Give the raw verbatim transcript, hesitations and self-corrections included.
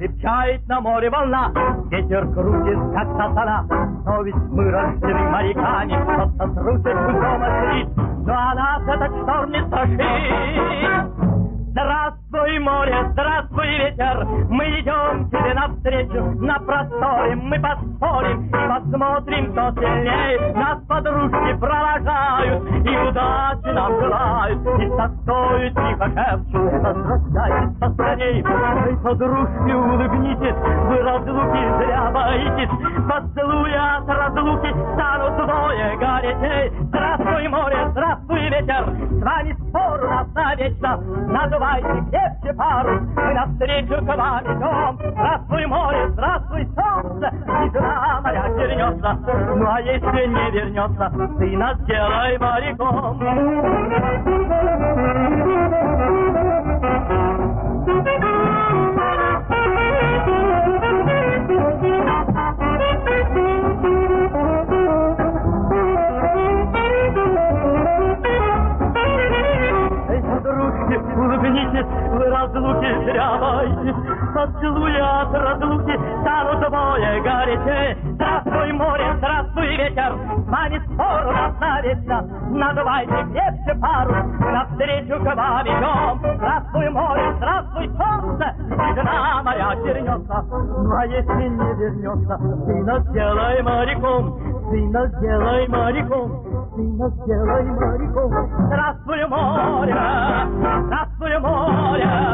Крепчает на море волна, ветер крутит, как сатана. Но ведь мы рождены моряками, кто-то трусит, пусть дома сидит, но а нас этот шторм не страшит. Здравствуй, море, здравствуй, ветер, мы идем тебе навстречу на просторе, мы поспорим и посмотрим, кто сильнее. Нас подружки провожают и удачи нам желают, и со стою тихо шепчут: возвращайтесь поскорей. Эй, подружки, улыбнитесь, вы разлуки зря боитесь, поцелуи от разлуки станут вдвое горячей. Здравствуй, море, здравствуй, ветер, с вами спор у нас навечно, надувайте крепче парус, мы навстречу к вам идем. Здравствуй, море, здравствуй, солнце, и жена моя вернется. Ну а если не вернется, ты нас сделай моряком. Улыбнитесь, вы разлуки зря боитесь, поцелуи от разлуки станут вдвое горячей. Здравствуй, море, здравствуй, ветер, с вами спор у нас навечно, надувайте крепче парус, мы навстречу к вам идем. Здравствуй, море, здравствуй, солнце, и жена моя вернется. Ну а если не вернется, ты нас сделай моряком, ты нас сделай моряком, ты нас сделай моряком. Здравствуй, море, здравствуй, море.